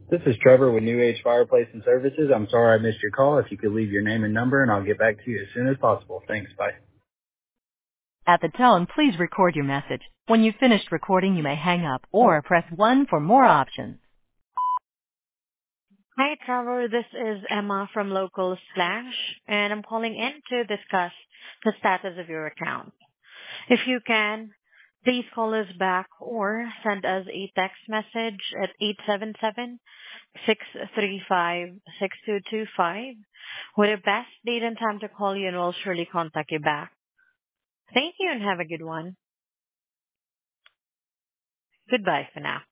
This is Trevor with New Age Fireplace and Services. I'm sorry I missed your call. If you could leave your name and number, and I'll get back to you as soon as possible. Thanks. Bye. At the tone, please record your message. When you've finished recording, you may hang up or press 1 for more options. Hi, Trevor. This is Emma from Local Slash, and I'm calling in to discuss the status of your account. If you can, please call us back or send us a text message at 877-635-6225 with a best date and time to call you, and we'll surely contact you back. Thank you and have a good one. Goodbye for now.